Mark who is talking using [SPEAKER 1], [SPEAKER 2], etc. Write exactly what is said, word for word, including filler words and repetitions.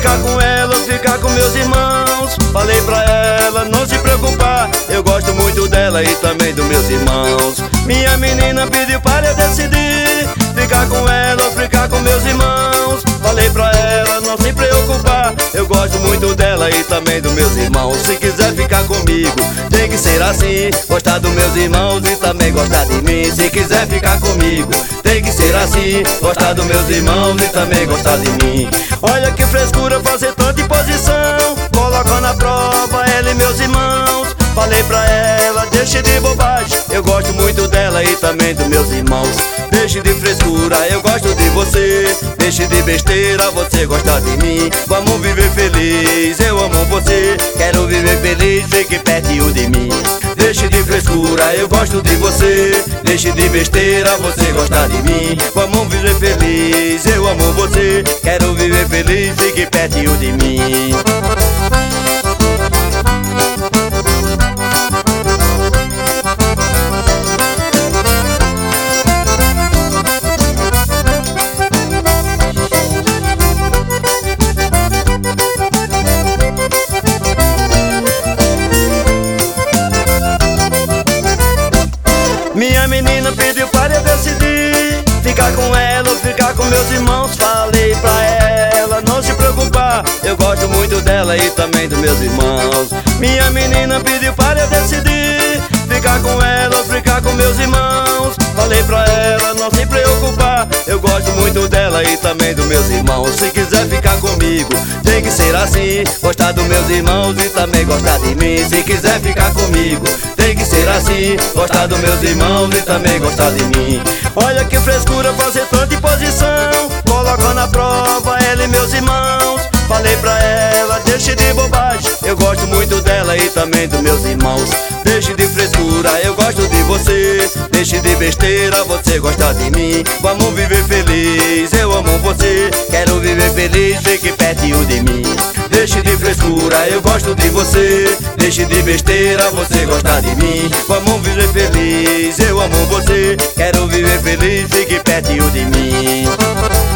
[SPEAKER 1] ficar com ela, ficar com meus irmãos. Falei pra ela não se preocupar, eu gosto muito dela e também dos meus irmãos. Minha menina pediu para eu decidir, ficar com ela ou ficar com meus irmãos. Falei pra ela não se preocupar, eu gosto muito dela e também dos meus irmãos. Se quiser ficar comigo, tem que ser assim, gostar dos meus irmãos e também gostar de mim. Se quiser ficar comigo, tem que ser assim, gostar dos meus irmãos e também gostar de mim. Olha que frescura fazer tanta imposição, coloca na prova ela e meus irmãos. Falei pra ela, deixe de bobagem, eu gosto muito dela e também dos meus irmãos. Deixe de frescura, eu gosto de você. Deixe de besteira, você gosta de mim. Vamos viver feliz, eu amo você. Quero viver feliz, fique perto de mim. Deixe de frescura, eu gosto de você. Deixe de besteira, você gosta de mim. Vamos viver feliz, eu amo você. Quero viver feliz, fique perto de mim. Minha menina pediu para eu decidir, ficar com ela ou ficar com meus irmãos. Falei pra ela não se preocupar, eu gosto muito dela e também dos meus irmãos. Minha menina pediu para eu decidir, ficar com ela ou ficar com meus irmãos. Falei pra ela não se preocupar, eu gosto muito dela e também dos meus irmãos. Se quiser ficar comigo, tem que ser assim, gostar dos meus irmãos e também gostar de mim. Se quiser ficar comigo, tem que ser assim, gostar dos meus irmãos e também gostar de mim. Olha que frescura fazer tanta imposição, coloca na prova ela e meus irmãos. Falei pra ela, deixe de bobagem, eu gosto muito dela e também dos meus irmãos. Deixe de frescura, eu gosto de você. Deixe de besteira, você gosta de mim. Vamos viver feliz, eu amo você. Quero viver feliz, fique perto de mim. Deixe de frescura, eu gosto de você. Deixe de besteira, você gosta de mim. Vamos viver feliz, eu amo você. Quero viver feliz, fique perto de mim.